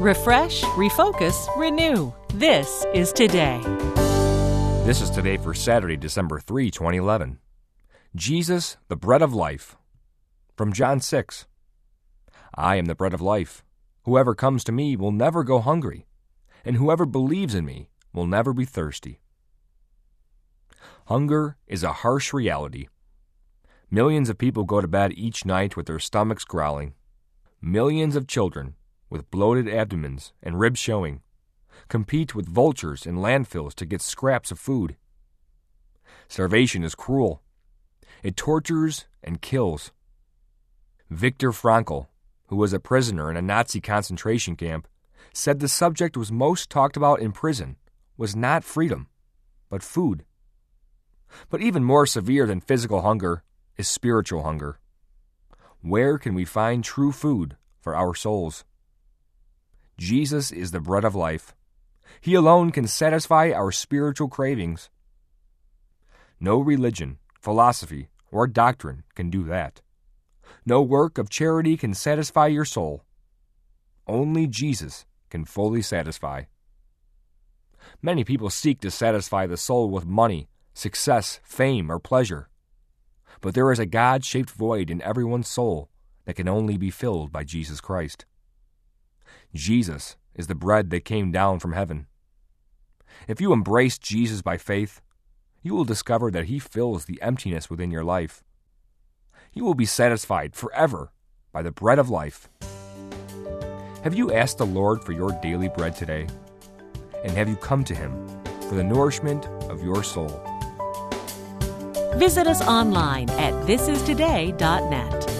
Refresh, refocus, renew. This is Today. This is Today for Saturday, December 3, 2011. Jesus, the bread of life. From John 6. I am the bread of life. Whoever comes to me will never go hungry, and whoever believes in me will never be thirsty. Hunger is a harsh reality. Millions of people go to bed each night with their stomachs growling. Millions of children, with bloated abdomens and ribs showing, compete with vultures in landfills to get scraps of food. Starvation is cruel. It tortures and kills. Viktor Frankl, who was a prisoner in a Nazi concentration camp, said the subject was most talked about in prison was not freedom, but food. But even more severe than physical hunger is spiritual hunger. Where can we find true food for our souls? Jesus is the bread of life. He alone can satisfy our spiritual cravings. No religion, philosophy, or doctrine can do that. No work of charity can satisfy your soul. Only Jesus can fully satisfy. Many people seek to satisfy the soul with money, success, fame, or pleasure. But there is a God-shaped void in everyone's soul that can only be filled by Jesus Christ. Jesus is the bread that came down from heaven. If you embrace Jesus by faith, you will discover that He fills the emptiness within your life. You will be satisfied forever by the bread of life. Have you asked the Lord for your daily bread today? And have you come to Him for the nourishment of your soul? Visit us online at thisistoday.net.